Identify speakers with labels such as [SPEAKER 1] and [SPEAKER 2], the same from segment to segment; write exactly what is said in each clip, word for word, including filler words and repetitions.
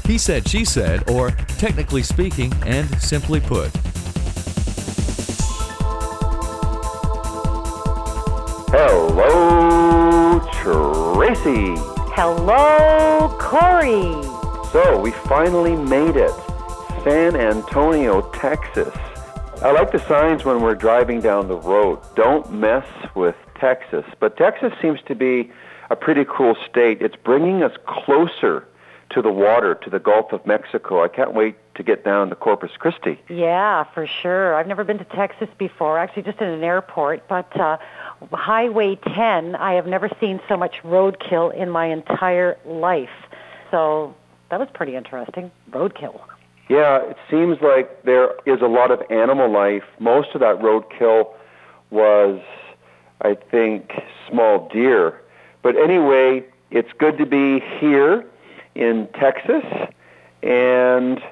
[SPEAKER 1] He said, she said, or technically speaking and simply put.
[SPEAKER 2] Hello, Tracy.
[SPEAKER 3] Hello, Corey.
[SPEAKER 2] So, we finally made it. San Antonio, Texas. I like the signs when we're driving down the road. Don't mess with Texas. But Texas seems to be a pretty cool state. It's bringing us closer to the water, to the Gulf of Mexico. I can't wait to get down to Corpus Christi.
[SPEAKER 3] Yeah, for sure. I've never been to Texas before, actually just in an airport, but uh, Highway ten, I have never seen so much roadkill in my entire life. So that was pretty interesting. Roadkill.
[SPEAKER 2] Yeah, it seems like there is a lot of animal life. Most of that roadkill was, I think, small deer. But anyway, it's good to be here in Texas, and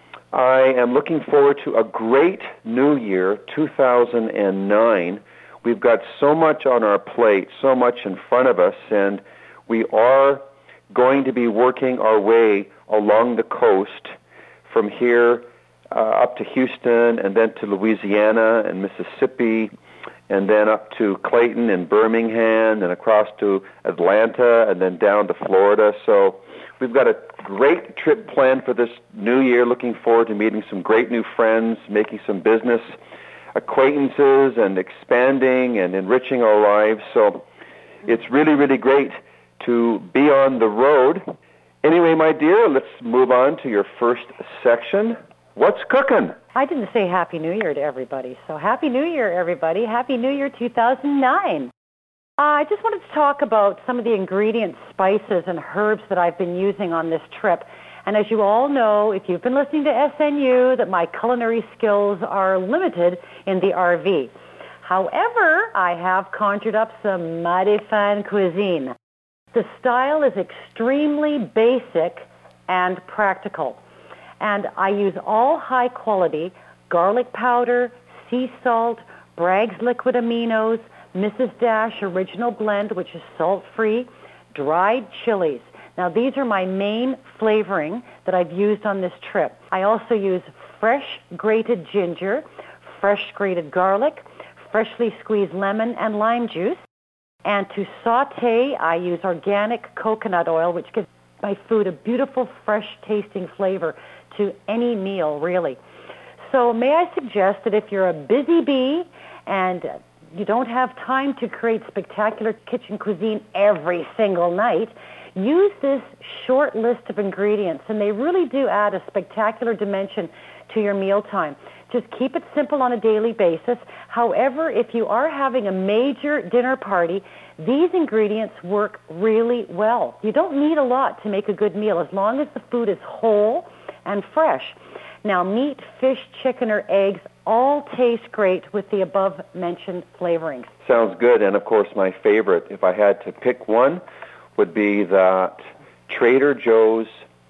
[SPEAKER 2] I am looking forward to a great new year, two thousand nine. We've got so much on our plate, so much in front of us, and we are going to be working our way along the coast from here uh, up to Houston, and then to Louisiana and Mississippi, and then up to Clayton and Birmingham, and across to Atlanta, and then down to Florida. So we've got a great trip planned for this new year. Looking forward to meeting some great new friends, making some business acquaintances, and expanding and enriching our lives. So it's really, really great to be on the road. Anyway, my dear, let's move on to your first section. What's cooking?
[SPEAKER 3] I didn't say Happy New Year to everybody, so Happy New Year, everybody. Happy New Year two thousand nine. Uh, I just wanted to talk about some of the ingredients, spices, and herbs that I've been using on this trip. And as you all know, if you've been listening to S N U, that my culinary skills are limited in the R V. However, I have conjured up some mighty fine cuisine. The style is extremely basic and practical. And I use all high-quality garlic powder, sea salt, Bragg's liquid aminos, Missus Dash original blend, which is salt-free, dried chilies. Now, these are my main flavoring that I've used on this trip. I also use fresh grated ginger, fresh grated garlic, freshly squeezed lemon and lime juice. And to saute, I use organic coconut oil, which gives my food a beautiful, fresh-tasting flavor to any meal, really. So may I suggest that if you're a busy bee and you don't have time to create spectacular kitchen cuisine every single night, use this short list of ingredients, and they really do add a spectacular dimension to your mealtime. Just keep it simple on a daily basis. However, if you are having a major dinner party, these ingredients work really well. You don't need a lot to make a good meal as long as the food is whole and fresh. Now, meat, fish, chicken, or eggs all taste great with the above-mentioned flavorings.
[SPEAKER 2] Sounds good, and of course my favorite, if I had to pick one, would be that Trader Joe's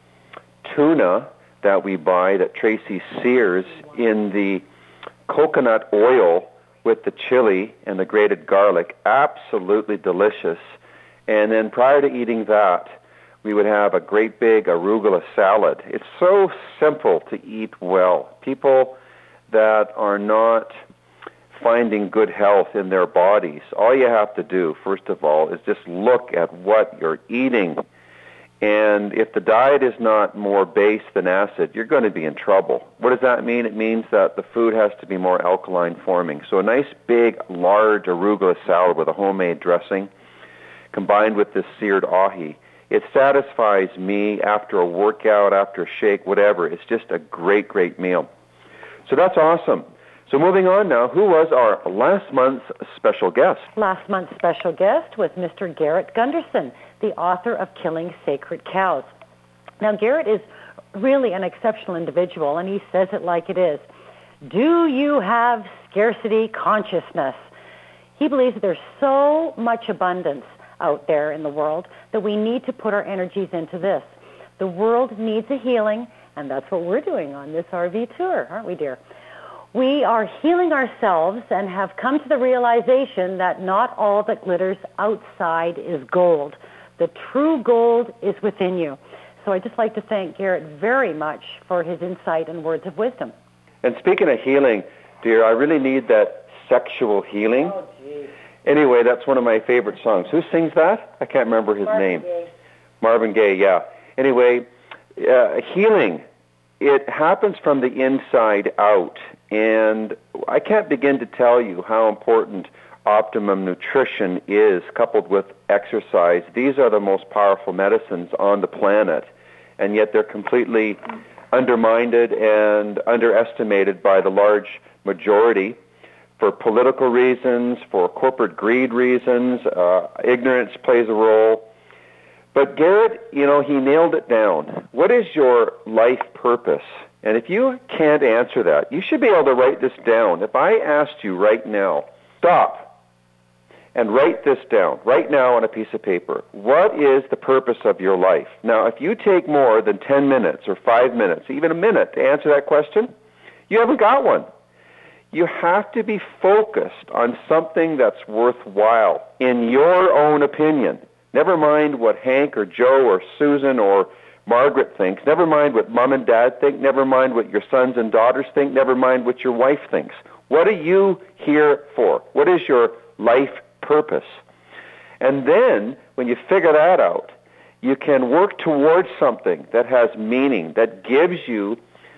[SPEAKER 2] tuna that we buy, that Tracy sears in the coconut oil with the chili and the grated garlic. Absolutely delicious. And then prior to eating that, we would have a great big arugula salad. It's so simple to eat well. People that are not finding good health in their bodies, all you have to do, first of all, is just look at what you're eating. And if the diet is not more base than acid, you're going to be in trouble. What does that mean? It means that the food has to be more alkaline forming. So a nice big, large arugula salad with a homemade dressing combined with this seared ahi, it satisfies me after a workout, after a shake, whatever. It's just a great, great meal. So that's awesome. So moving on now, who was our last month's special guest?
[SPEAKER 3] Last month's special guest was Mister Garrett Gunderson, the author of Killing Sacred Cows. Now, Garrett is really an exceptional individual, and he says it like it is. Do you have scarcity consciousness? He believes that there's so much abundance out there in the world that we need to put our energies into this. The world needs a healing, and that's what we're doing on this R V tour, aren't we, dear? We are healing ourselves and have come to the realization that not all that glitters outside is gold. The true gold is within you. So I'd just like to thank Garrett very much for his insight and words of wisdom.
[SPEAKER 2] And speaking of healing, dear, I really need that sexual healing.
[SPEAKER 3] Oh, geez.
[SPEAKER 2] Anyway, that's one of my favorite songs. Who sings that? I can't remember his
[SPEAKER 3] Marvin
[SPEAKER 2] name.
[SPEAKER 3] Gaye.
[SPEAKER 2] Marvin Gaye, yeah. Anyway, uh, healing, it happens from the inside out. And I can't begin to tell you how important optimum nutrition is coupled with exercise. These are the most powerful medicines on the planet, and yet they're completely undermined and underestimated by the large majority for political reasons, for corporate greed reasons. Uh, ignorance plays a role. But Garrett, you know, he nailed it down. What is your life purpose? And if you can't answer that, you should be able to write this down. If I asked you right now, stop and write this down right now on a piece of paper. What is the purpose of your life? Now, if you take more than ten minutes or five minutes, even a minute to answer that question, you haven't got one. You have to be focused on something that's worthwhile in your own opinion. Never mind what Hank or Joe or Susan or Margaret thinks. Never mind what mom and dad think. Never mind what your sons and daughters think. Never mind what your wife thinks. What are you here for? What is your life purpose? And then, when you figure that out, you can work towards something that has meaning, that gives you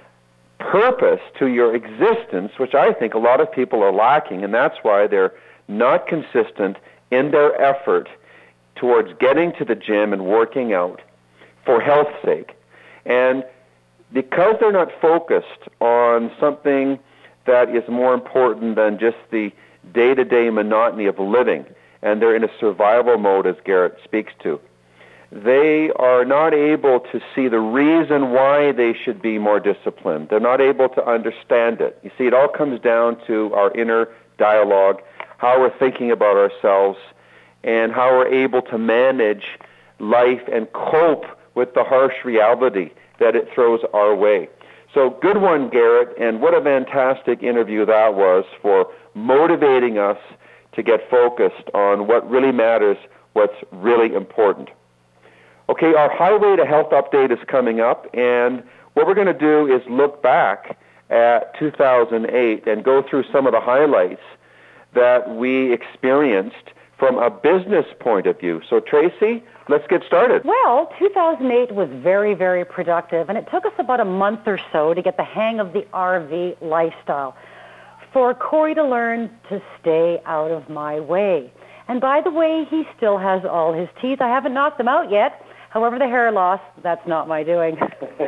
[SPEAKER 2] purpose to your existence, which I think a lot of people are lacking, and that's why they're not consistent in their effort towards getting to the gym and working out for health's sake. And because they're not focused on something that is more important than just the day-to-day monotony of living, and they're in a survival mode, as Garrett speaks to, they are not able to see the reason why they should be more disciplined. They're not able to understand it. You see, it all comes down to our inner dialogue, how we're thinking about ourselves, and how we're able to manage life and cope with the harsh reality that it throws our way. So good one, Garrett, and what a fantastic interview that was for motivating us to get focused on what really matters, what's really important. Okay, our Highway to Health update is coming up, and what we're going to do is look back at two thousand eight and go through some of the highlights that we experienced from a business point of view. So, Tracy, let's get started.
[SPEAKER 3] Well, two thousand eight was very, very productive, and it took us about a month or so to get the hang of the R V lifestyle. For Corey to learn to stay out of my way. And by the way, he still has all his teeth. I haven't knocked them out yet. However, the hair loss, that's not my doing.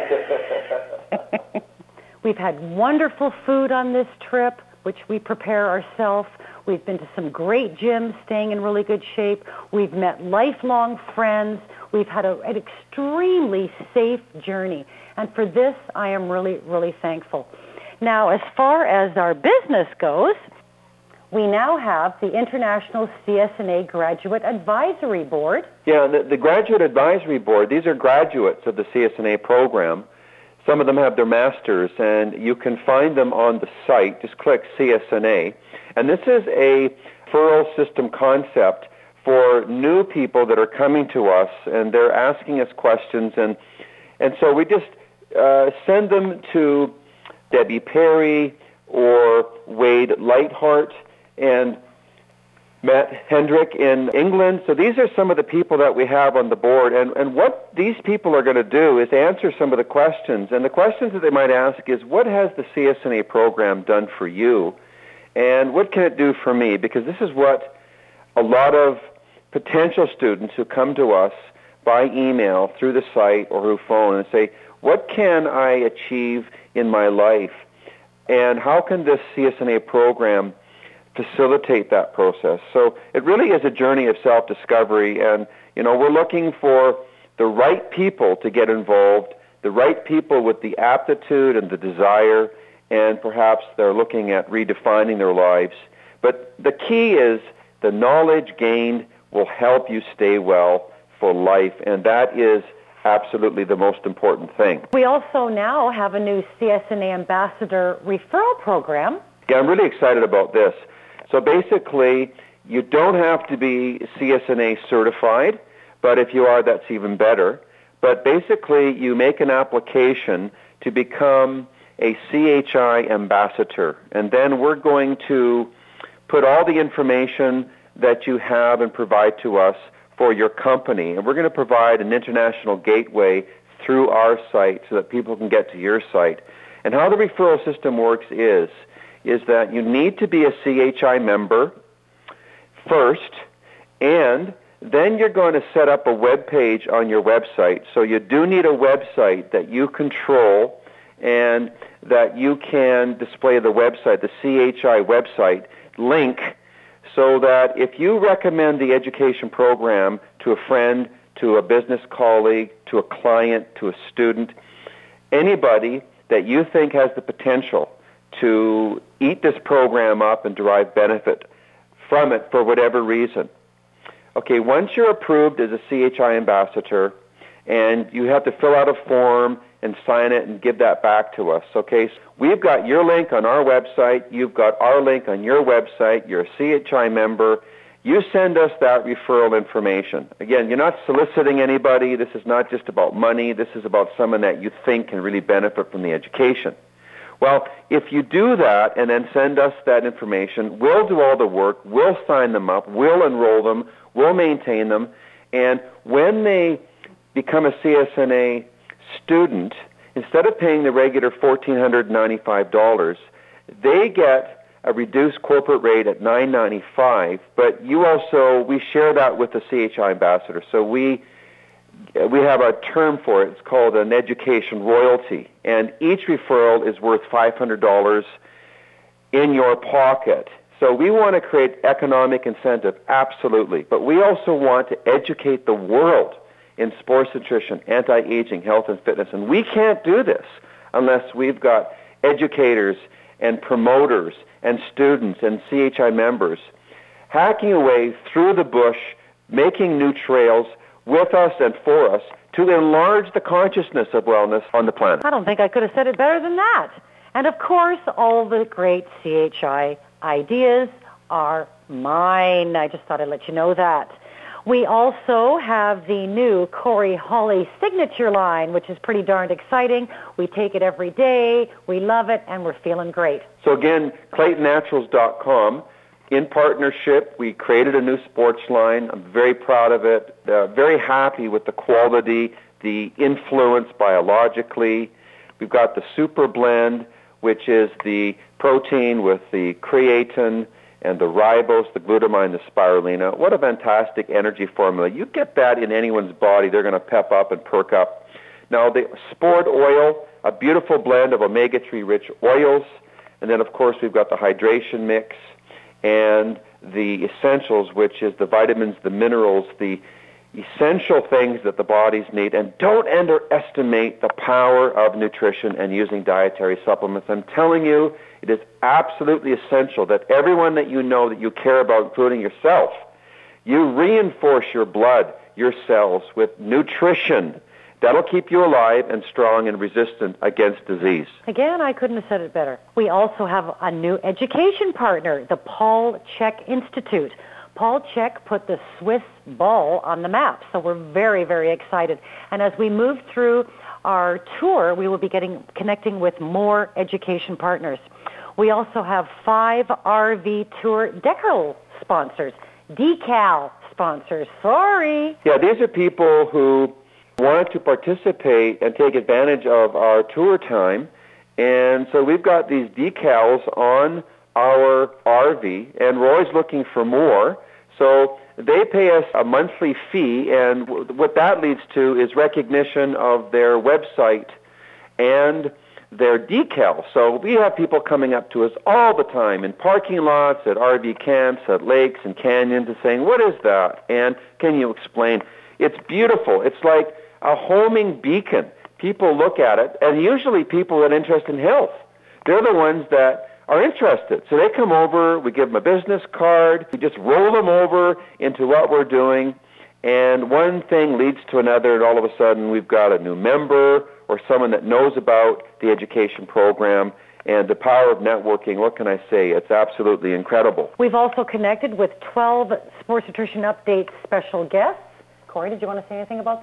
[SPEAKER 3] We've had wonderful food on this trip, which we prepare ourselves. We've been to some great gyms, staying in really good shape. We've met lifelong friends. We've had a, an extremely safe journey. And for this, I am really, really thankful. Now, as far as our business goes, we now have the International C S N A Graduate Advisory Board.
[SPEAKER 2] Yeah, the, the Graduate Advisory Board, these are graduates of the C S N A program. Some of them have their masters, and you can find them on the site. Just click C S N A. And this is a referral system concept for new people that are coming to us, and they're asking us questions. And, and so we just uh, send them to Debbie Perry or Wade Lightheart and Matt Hendrick in England. So these are some of the people that we have on the board. And, and what these people are going to do is answer some of the questions. And the questions that they might ask is, what has the C S N A program done for you? And what can it do for me? Because this is what a lot of potential students who come to us by email, through the site, or through phone and say, what can I achieve in my life? And how can this C S N A program facilitate that process? So it really is a journey of self-discovery, and you know, we're looking for the right people to get involved, the right people with the aptitude and the desire, and perhaps they're looking at redefining their lives. But the key is the knowledge gained will help you stay well for life, and that is absolutely the most important thing.
[SPEAKER 3] We also now have a new C S N A Ambassador referral program.
[SPEAKER 2] Yeah, I'm really excited about this. So basically, you don't have to be C S N A certified, but if you are, that's even better. But basically, you make an application to become a C H I ambassador, and then we're going to put all the information that you have and provide to us for your company, and we're going to provide an international gateway through our site so that people can get to your site. And how the referral system works is, is that you need to be a C H I member first, and then you're going to set up a web page on your website. So you do need a website that you control and that you can display the website, the C H I website link, so that if you recommend the education program to a friend, to a business colleague, to a client, to a student, anybody that you think has the potential to eat this program up and derive benefit from it for whatever reason. Okay, once you're approved as a C H I ambassador, and you have to fill out a form and sign it and give that back to us, okay? So we've got your link on our website. You've got our link on your website. You're a C H I member. You send us that referral information. Again, you're not soliciting anybody. This is not just about money. This is about someone that you think can really benefit from the education. Well, if you do that and then send us that information, we'll do all the work. We'll sign them up. We'll enroll them. We'll maintain them. And when they become a C S N A student, instead of paying the regular one thousand four hundred ninety-five dollars, they get a reduced corporate rate at nine ninety-five, but you also, we share that with the C H I ambassador. So we we have a term for it. It's called an education royalty, and each referral is worth five hundred dollars in your pocket. So we want to create economic incentive, absolutely, but we also want to educate the world in sports nutrition, anti-aging, health and fitness, and we can't do this unless we've got educators and promoters and students and C H I members hacking away through the bush, making new trails with us and for us to enlarge the consciousness of wellness on the planet.
[SPEAKER 3] I don't think I could have said it better than that. And of course, all the great C H I ideas are mine. I just thought I'd let you know that. We also have the new Corey Holly signature line, which is pretty darned exciting. We take it every day, we love it, and we're feeling great.
[SPEAKER 2] So again, Clayton Naturals dot com, in partnership, we created a new sports line. I'm very proud of it, uh, very happy with the quality, the influence biologically. We've got the Super Blend, which is the protein with the creatine and the ribose, the glutamine, the spirulina. What a fantastic energy formula. You get that in anyone's body, they're going to pep up and perk up. Now, the Sport Oil, a beautiful blend of omega three rich oils. And then, of course, we've got the hydration mix and the essentials, which is the vitamins, the minerals, the essential things that the bodies need. And don't underestimate the power of nutrition and using dietary supplements. I'm telling you, it is absolutely essential that everyone that you know that you care about, including yourself, you reinforce your blood, your cells with nutrition. That'll keep you alive and strong and resistant against disease.
[SPEAKER 3] Again, I couldn't have said it better. We also have a new education partner, the Paul Chek Institute. Paul Chek put the Swiss ball on the map, so we're very, very excited. And as we move through our tour, we will be getting connecting with more education partners. We also have five R V Tour decal sponsors, decal sponsors. Sorry.
[SPEAKER 2] Yeah, these are people who wanted to participate and take advantage of our tour time. And so we've got these decals on our R V, and we're always looking for more. So they pay us a monthly fee, and what that leads to is recognition of their website and their decals. So we have people coming up to us all the time in parking lots, at R V camps, at lakes and canyons, and saying, what is that? And can you explain? It's beautiful. It's like a homing beacon. People look at it, and usually people that are interested in health. They're the ones that are interested. So they come over, we give them a business card, we just roll them over into what we're doing, and one thing leads to another, and all of a sudden we've got a new member or someone that knows about the education program. And the power of networking, what can I say? It's absolutely incredible.
[SPEAKER 3] We've also connected with twelve Sports Nutrition Update special guests. Corey, did you want to say anything about that?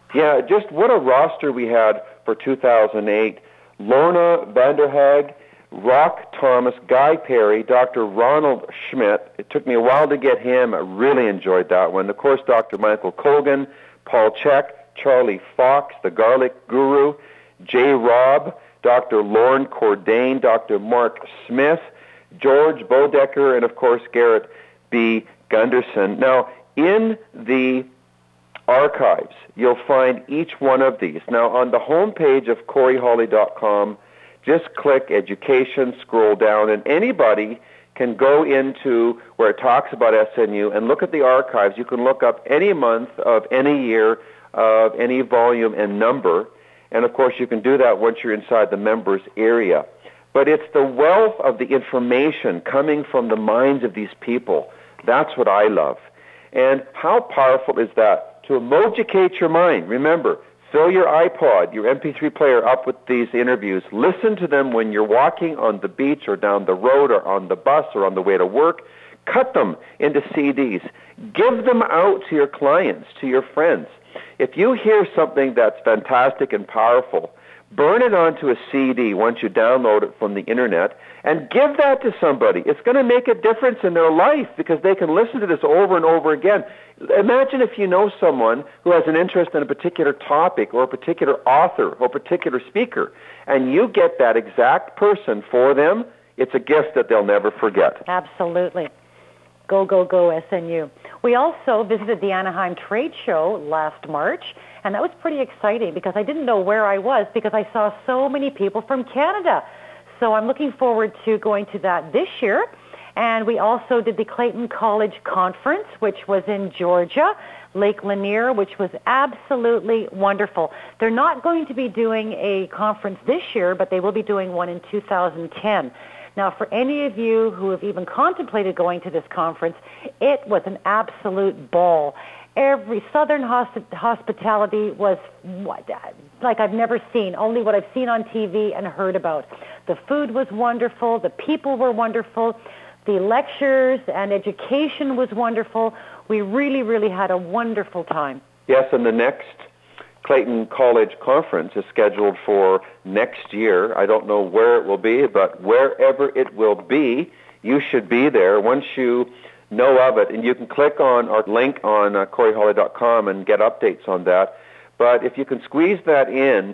[SPEAKER 2] Yeah, just what a roster we had for two thousand eight. Lorna Vanderhaeg, Rock Thomas, Guy Perry, Doctor Ronald Schmidt. It took me a while to get him. I really enjoyed that one. Of course, Doctor Michael Colgan, Paul Chek, Charlie Fox, the Garlic Guru, Jay Robb, Doctor Lorne Cordain, Doctor Mark Smith, George Bodecker, and of course Garrett B. Gunderson. Now, in the archives, you'll find each one of these. Now, on the homepage of Corey Holly dot com, just click Education, scroll down, and anybody can go into where it talks about S N U and look at the archives. You can look up any month of any year of any volume and number, and of course you can do that once you're inside the members area. But it's the wealth of the information coming from the minds of these people. That's what I love. And how powerful is that? To emojicate your mind. Remember, fill your iPod, your M P three player up with these interviews. Listen to them when you're walking on the beach or down the road or on the bus or on the way to work. Cut them into C Ds. Give them out to your clients, to your friends. If you hear something that's fantastic and powerful, burn it onto a C D once you download it from the internet and give that to somebody. It's going to make a difference in their life because they can listen to this over and over again. Imagine if you know someone who has an interest in a particular topic or a particular author or a particular speaker, and you get that exact person for them. It's a gift that they'll never forget.
[SPEAKER 3] Absolutely. Go, go, go, S N U. We also visited the Anaheim Trade Show last March, and that was pretty exciting because I didn't know where I was because I saw so many people from Canada. So I'm looking forward to going to that this year. And we also did the Clayton College Conference, which was in Georgia, Lake Lanier, which was absolutely wonderful. They're not going to be doing a conference this year, but they will be doing one in two thousand ten. Now, for any of you who have even contemplated going to this conference, it was an absolute ball. Every Southern hosp- hospitality was what, like I've never seen, only what I've seen on T V and heard about. The food was wonderful. The people were wonderful. The lectures and education was wonderful. We really, really had a wonderful time.
[SPEAKER 2] Yes, and the next Clayton College Conference is scheduled for next year. I don't know where it will be, but wherever it will be, you should be there once you know of it. And you can click on our link on uh, Corey Holly dot com and get updates on that. But if you can squeeze that in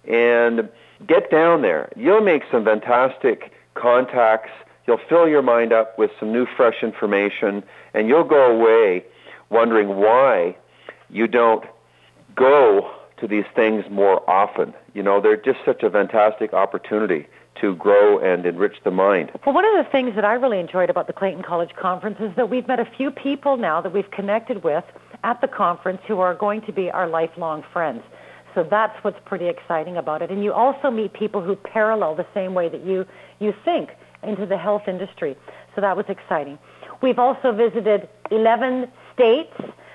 [SPEAKER 2] and get down there, you'll make some fantastic contacts. You'll fill your mind up with some new, fresh information, and you'll go away wondering why you don't go to these things more often. You know, they're just such a fantastic opportunity to grow and enrich the mind.
[SPEAKER 3] Well, one of the things that I really enjoyed about the Clayton College Conference is that we've met a few people now that we've connected with at the conference who are going to be our lifelong friends. So that's what's pretty exciting about it. And you also meet people who parallel the same way that you, you think into the health industry. So that was exciting. We've also visited eleven states.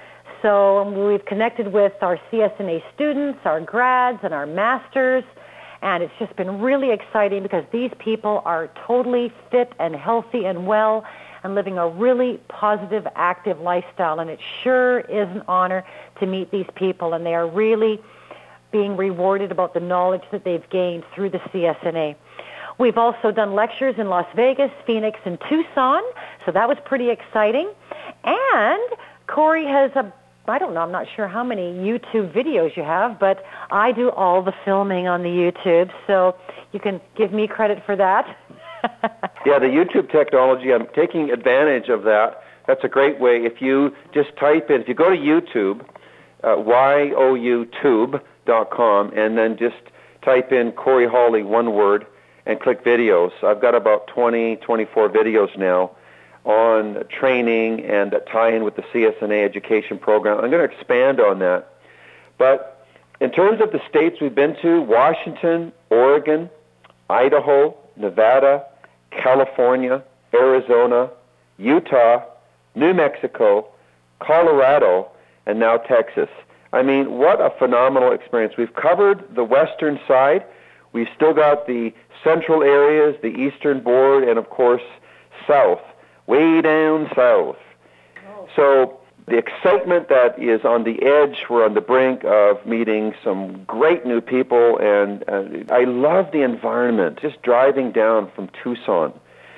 [SPEAKER 3] So we've connected with our C S N A students, our grads, and our masters. And it's just been really exciting because these people are totally fit and healthy and well and living a really positive, active lifestyle. And it sure is an honor to meet these people. And they are really being rewarded about the knowledge that they've gained through the C S N A. We've also done lectures in Las Vegas, Phoenix, and Tucson. So that was pretty exciting. And Corey has a I don't know, I'm not sure how many YouTube videos you have, but I do all the filming on the YouTube, so you can give me credit for that.
[SPEAKER 2] Yeah, the YouTube technology, I'm taking advantage of that. That's a great way. If you just type in, if you go to YouTube, uh, Y O U tube dot com, and then just type in Corey Holly, one word, and click videos. I've got about twenty, twenty-four videos now on training and that tie in with the C S N A education program. I'm going to expand on that. But in terms of the states we've been to, Washington, Oregon, Idaho, Nevada, California, Arizona, Utah, New Mexico, Colorado, and now Texas. I mean, what a phenomenal experience. We've covered the western side. We've still got the central areas, the eastern board, and of course, south. Way down south. Oh. So the excitement that is on the edge. We're on the brink of meeting some great new people, and uh, I love the environment. Just driving down from Tucson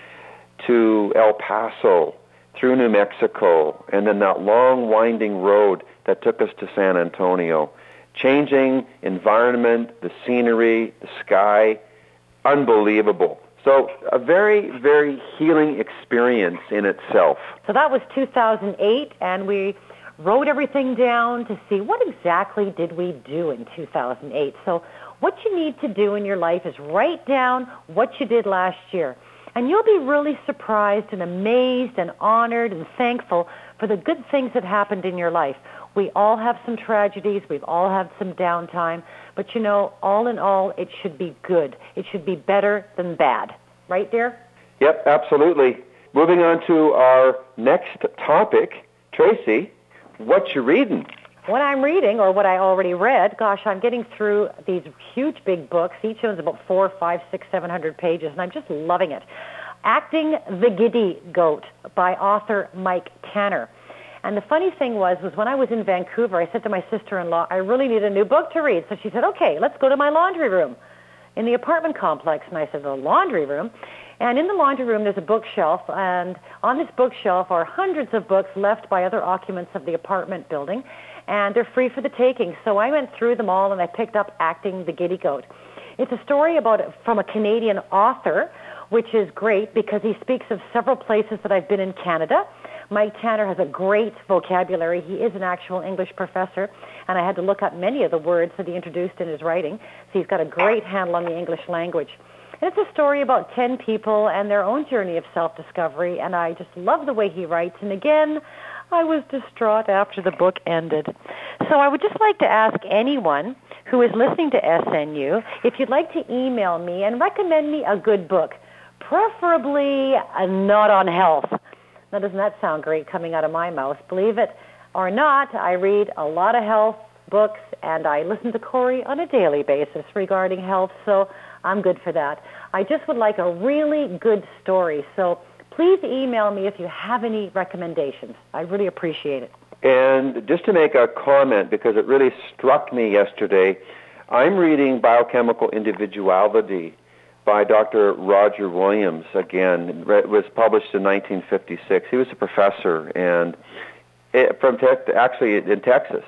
[SPEAKER 2] to El Paso, through New Mexico, and then that long winding road that took us to San Antonio. Changing environment, the scenery, the sky, unbelievable. So a very, very healing experience in itself.
[SPEAKER 3] So that was two thousand eight, and we wrote everything down to see what exactly did we do in two thousand eight. So what you need to do in your life is write down what you did last year. And you'll be really surprised and amazed and honored and thankful for the good things that happened in your life. We all have some tragedies. We've all had some downtime. But, you know, all in all, it should be good. It should be better than bad. Right, dear?
[SPEAKER 2] Yep, absolutely. Moving on to our next topic. Tracy, what you reading?
[SPEAKER 3] What I'm reading, or what I already read, gosh, I'm getting through these huge big books. Each one's about four, five, six, seven hundred pages, and I'm just loving it. Acting the Giddy Goat by author Mike Tanner. And the funny thing was, was when I was in Vancouver, I said to my sister-in-law, I really need a new book to read. So she said, okay, let's go to my laundry room in the apartment complex. And I said, the laundry room? And in the laundry room, there's a bookshelf, and on this bookshelf are hundreds of books left by other occupants of the apartment building, and they're free for the taking. So I went through them all, and I picked up Acting the Giddy Goat. It's a story about from a Canadian author, which is great because he speaks of several places that I've been in Canada. Mike Tanner has a great vocabulary. He is an actual English professor, and I had to look up many of the words that he introduced in his writing. So he's got a great handle on the English language. And it's a story about ten people and their own journey of self-discovery, and I just love the way he writes. And again, I was distraught after the book ended. So I would just like to ask anyone who is listening to S N U if you'd like to email me and recommend me a good book, preferably uh, not on health. Now, doesn't that sound great coming out of my mouth? Believe it or not, I read a lot of health books, and I listen to Corey on a daily basis regarding health, so I'm good for that. I just would like a really good story, so please email me if you have any recommendations. I really appreciate it.
[SPEAKER 2] And just to make a comment, because it really struck me yesterday, I'm reading Biochemical Individuality by Doctor Roger Williams again. It was published in nineteen fifty-six. He was a professor and it, from te- actually in Texas.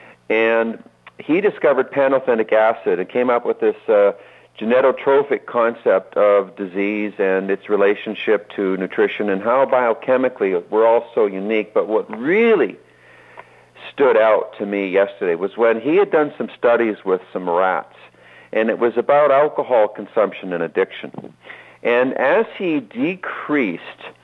[SPEAKER 2] And he discovered pantothenic acid and came up with this uh, genetotrophic concept of disease and its relationship to nutrition and how biochemically we're all so unique. But what really stood out to me yesterday was when he had done some studies with some rats, and it was about alcohol consumption and addiction. And as he decreased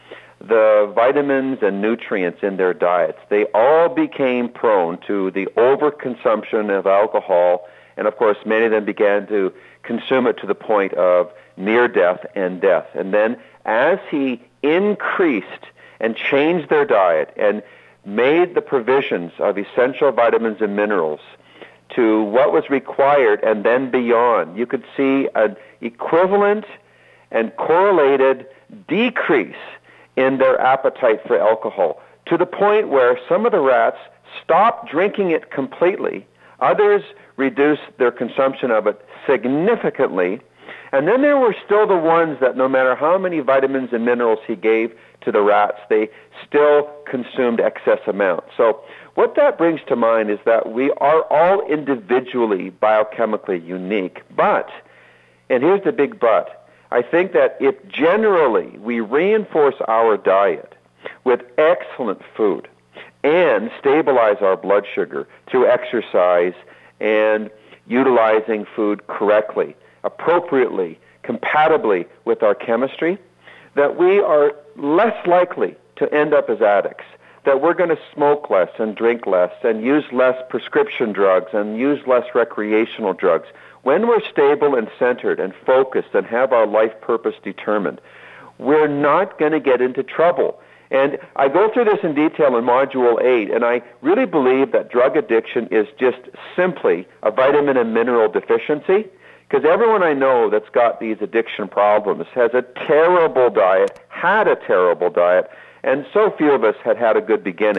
[SPEAKER 2] the vitamins and nutrients in their diets, they all became prone to the overconsumption of alcohol, and of course many of them began to consume it to the point of near death and death. And then as he increased and changed their diet and made the provisions of essential vitamins and minerals to what was required and then beyond, you could see an equivalent and correlated decrease in their appetite for alcohol, to the point where some of the rats stopped drinking it completely, others reduced their consumption of it significantly, and then there were still the ones that no matter how many vitamins and minerals he gave to the rats, they still consumed excess amounts. So what that brings to mind is that we are all individually biochemically unique, but, and here's the big but, I think that if generally we reinforce our diet with excellent food and stabilize our blood sugar through exercise and utilizing food correctly, appropriately, compatibly with our chemistry, that we are less likely to end up as addicts, that we're going to smoke less and drink less and use less prescription drugs and use less recreational drugs. When we're stable and centered and focused and have our life purpose determined, we're not going to get into trouble. And I go through this in detail in Module eight, and I really believe that drug addiction is just simply a vitamin and mineral deficiency, because everyone I know that's got these addiction problems has a terrible diet, had a terrible diet, and so few of us had had a good beginning.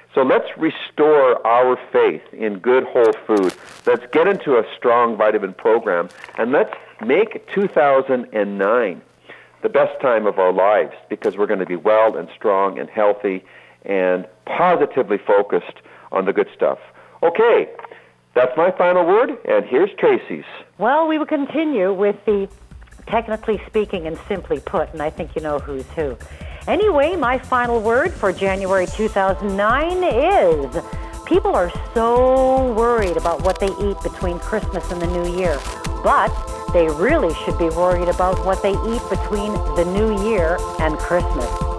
[SPEAKER 2] So let's restore our faith in good whole food. Let's get into a strong vitamin program, and let's make two thousand nine the best time of our lives, because we're going to be well and strong and healthy and positively focused on the good stuff. Okay, that's my final word, and here's Tracy's.
[SPEAKER 3] Well, we will continue with the technically speaking and simply put, and I think you know who's who. Anyway, my final word for January two thousand nine is people are so worried about what they eat between Christmas and the New Year, but they really should be worried about what they eat between the New Year and Christmas.